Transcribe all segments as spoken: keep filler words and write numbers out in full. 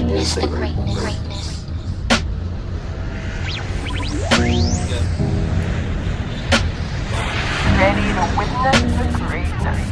greatness, the greatness, greatness. Ready to witness the greatness.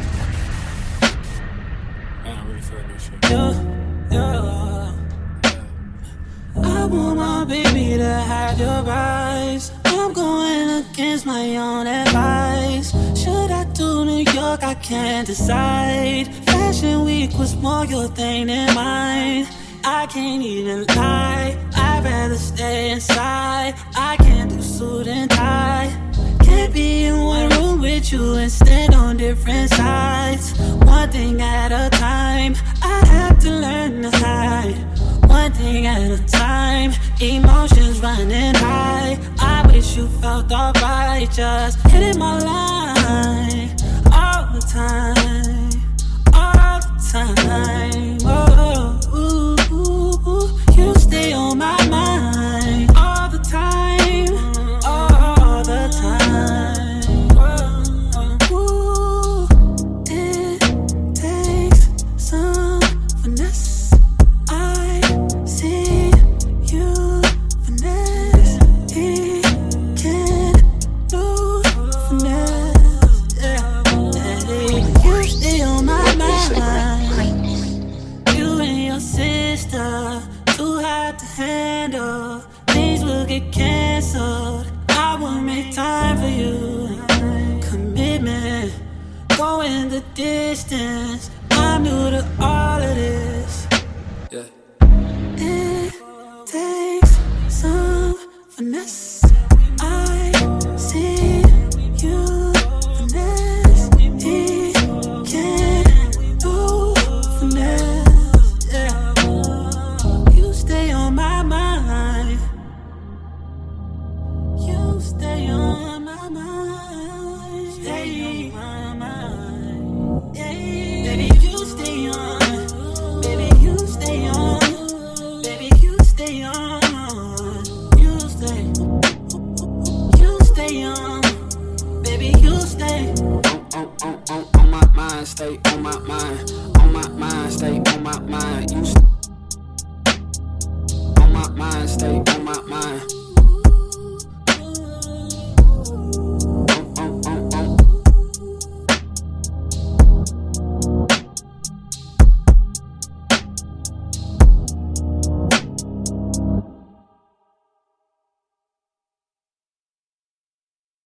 I don't really feel this shit. Yeah, yeah. I want my baby to have your eyes. I'm going against my own advice. Should I do New York? I can't decide. Fashion week was more your thing than mine. I can't even lie, I'd rather stay inside. I can't do suit and tie. Can't be in one room with you and stand on different sides. One thing at a time, I have to learn to hide. One thing at a time, emotions running high. I wish you felt alright, just hitting my line all the time, all the time. Oh, ooh, ooh, ooh. You stay on my mind all the time, all the time. Ooh, it takes some finesse. I see you finesse. He can't lose finesse. Yeah. Hey, you stay on my mind. You and your sister, too hard to handle. Things will get canceled. I will make time for you. Commitment, going the distance. I'm new to all of this. Yeah. It takes some finesse. I see you finesse. He can't do finesse. Yeah. You stay on my mind. You stay on my mind. Stay on my mind. Yeah. Baby, you stay on. Baby, you stay on. Baby, you stay on. You stay. You stay on. Baby, you stay. On, on, on, on my mind, stay on my mind.